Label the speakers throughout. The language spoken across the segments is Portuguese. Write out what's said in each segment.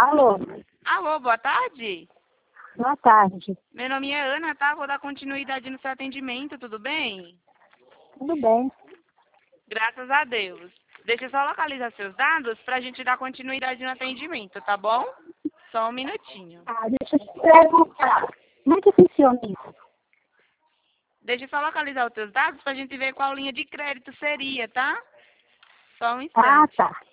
Speaker 1: Alô,
Speaker 2: Alô, boa tarde.
Speaker 1: boa tarde.
Speaker 2: Meu nome é Ana, tá? Vou dar continuidade no seu atendimento, tudo bem?
Speaker 1: Tudo bem?
Speaker 2: Graças a Deus. Deixa eu só localizar seus dados pra gente dar continuidade no atendimento, tá bom? Só um minutinho.
Speaker 1: Deixa eu te perguntar. Como é que funciona isso?
Speaker 2: Deixa eu só localizar os seus dados pra gente ver qual linha de crédito seria, tá? Só um
Speaker 1: Ah,
Speaker 2: instante.
Speaker 1: tá.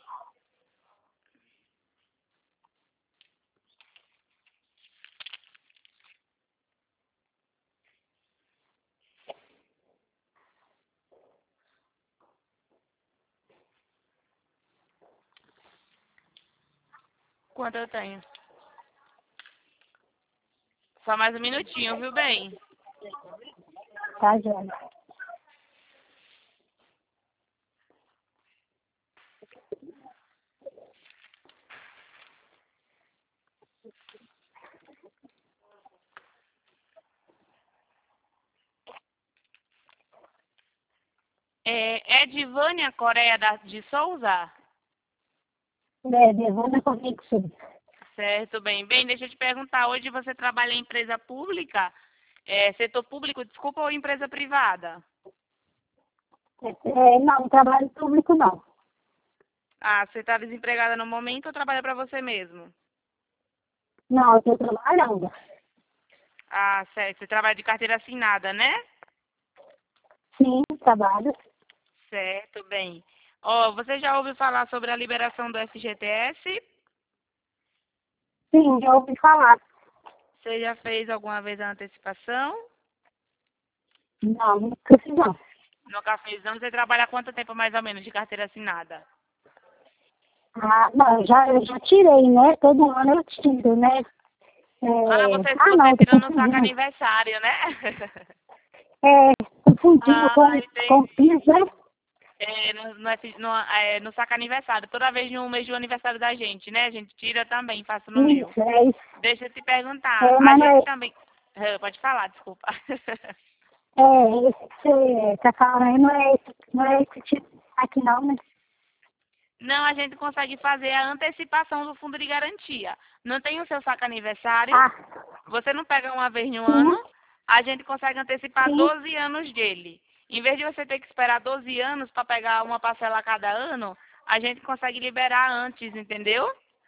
Speaker 2: Quanto eu tenho? Só mais um minutinho, viu bem?
Speaker 1: Tá, Jana.
Speaker 2: É Edvânia Coreia de Souza?
Speaker 1: Devanda Conexão.
Speaker 2: Certo, bem. Bem, deixa eu te perguntar, hoje você trabalha em empresa pública, setor público, desculpa, ou empresa privada?
Speaker 1: Não, trabalho público não.
Speaker 2: Ah, você está desempregada no momento ou trabalha para você mesmo?
Speaker 1: Não, eu estou trabalhando.
Speaker 2: Ah, certo. Você trabalha de carteira assinada, né?
Speaker 1: Sim, trabalho.
Speaker 2: Certo, bem. Ó, você já ouviu falar sobre a liberação do FGTS?
Speaker 1: Sim, já ouvi falar.
Speaker 2: Você já fez alguma vez a antecipação?
Speaker 1: Não, nunca fiz não.
Speaker 2: Nunca fez, não. Você trabalha há quanto tempo mais ou menos de carteira assinada?
Speaker 1: Não, eu já tirei, né? Todo ano eu tiro, né?
Speaker 2: Ah, você,
Speaker 1: Não,
Speaker 2: você
Speaker 1: tô
Speaker 2: tirou no saco
Speaker 1: confundindo.
Speaker 2: aniversário, né?
Speaker 1: Confundindo
Speaker 2: Ah,
Speaker 1: com
Speaker 2: entendi.
Speaker 1: PIS, né?
Speaker 2: No saco aniversário. Toda vez no mês do aniversário da gente, né? A gente tira também, faço no meu.
Speaker 1: Isso, é isso.
Speaker 2: Deixa eu te perguntar. A
Speaker 1: Mas não
Speaker 2: gente
Speaker 1: é,
Speaker 2: também. Pode falar, desculpa.
Speaker 1: esse que você tá falando aí não é esse tipo aqui não, né?
Speaker 2: Não, a gente consegue fazer a antecipação do fundo de garantia. Não tem o seu saco aniversário?
Speaker 1: Ah,
Speaker 2: Você não pega uma vez no
Speaker 1: sim,
Speaker 2: ano, a gente consegue antecipar
Speaker 1: sim.
Speaker 2: 12 anos dele. Em vez de você ter que esperar 12 anos para pegar uma parcela a cada ano, a gente consegue liberar antes, entendeu?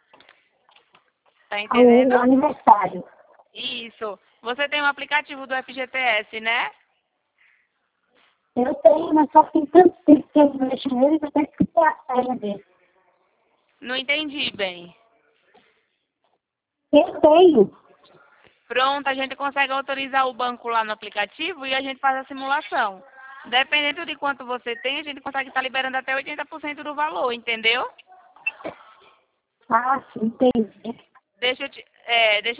Speaker 2: Tá
Speaker 1: O
Speaker 2: entendendo?
Speaker 1: aniversário.
Speaker 2: Isso. Você tem um aplicativo do FGTS, né?
Speaker 1: Eu tenho, mas só tem tanto tempo que eu não mexo nele que eu tenho que ter a senha dele.
Speaker 2: Não entendi bem.
Speaker 1: Eu tenho.
Speaker 2: Pronto, a gente consegue autorizar o banco lá no aplicativo e a gente faz a simulação. Dependendo de quanto você tem, a gente consegue estar liberando até 80% do valor, entendeu?
Speaker 1: Ah, sim, entendi.
Speaker 2: Deixa eu te